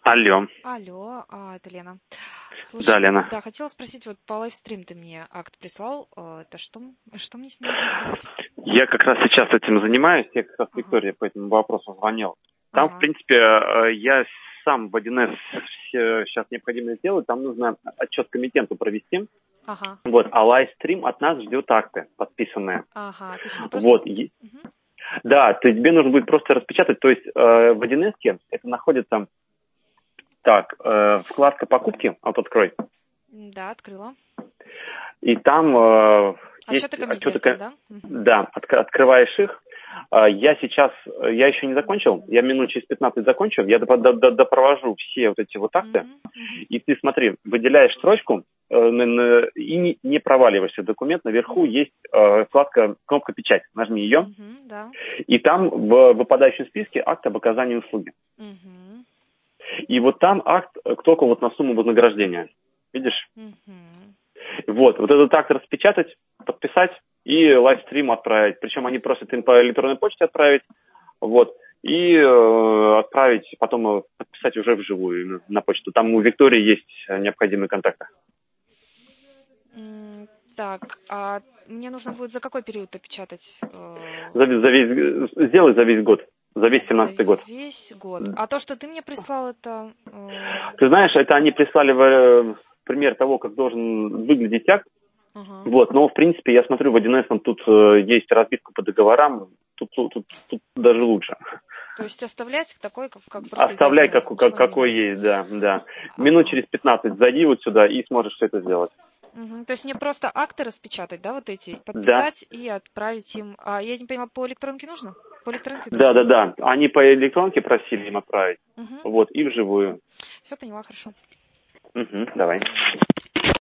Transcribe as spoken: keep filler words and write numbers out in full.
Алло. Алло, а, это Лена. Слушай, Да, Лена. да, хотела спросить, вот по лайвстрим ты мне акт прислал, э, это что, что мне с ним нужно сделать? Я как раз сейчас этим занимаюсь, я как раз Ага. Виктория по этому вопросу звонил. Там, в Ага. принципе, э, я сам в один эс все сейчас необходимо сделать, там нужно отчет комитенту провести. Ага. Вот, а лайвстрим от нас ждет акты подписанные. Ага, то есть мы просто... Вот. и- Мгм. Да, то есть тебе нужно будет просто распечатать, то есть э, в один эс это находится, так, э, вкладка покупки, вот открой, Да, открыла. и там э, есть Отчеты отчеты, комитета, да? Мгм. да, отк- открываешь их. А, Я сейчас, я еще не закончил, я минут через пятнадцать закончу, я доп- до- до- допровожу все вот эти вот акты, Мгм. Мгм. и ты смотри, выделяешь строчку э, на- на- и не, не проваливаешься в документ, наверху Мгм. есть э, вкладка, кнопка «Печать», нажми ее, Мгм. Да. и там в выпадающем списке акт об оказании услуги. Мгм. И вот там акт э, только вот на сумму вознаграждения, видишь? Мгм. Вот, вот этот акт распечатать, подписать и лайвстрим отправить. Причем они просят им по электронной почте отправить, вот, и э, отправить, потом э, подписать уже вживую на, на почту. Там у Виктории есть э, необходимые контакты. М, Так, а мне нужно будет за какой период опечатать? э, За, весь- за весь, э, сделай за весь год, за весь За семнадцатый год. весь год. А то, что ты мне прислал, это... э, Ты знаешь, это они прислали в, э, пример того, как должен выглядеть акт. Ага. Вот, но в принципе я смотрю в один эс там тут э, есть разбивка по договорам, тут, тут, тут, тут даже лучше. То есть оставлять такой, как, как просто из Оставляй, как, один эс, как, ничего не какой менять. есть, да, да. Минут Ага. через пятнадцать зайди вот сюда и сможешь все это сделать. Мгм. То есть мне просто акты распечатать, да, вот эти, Да, подписать и отправить им. А я не поняла, по электронке нужно? По электронке да, тоже? да, да. Они по электронке просили им отправить. Угу. Вот, и вживую. Все поняла, хорошо. Угу, давай.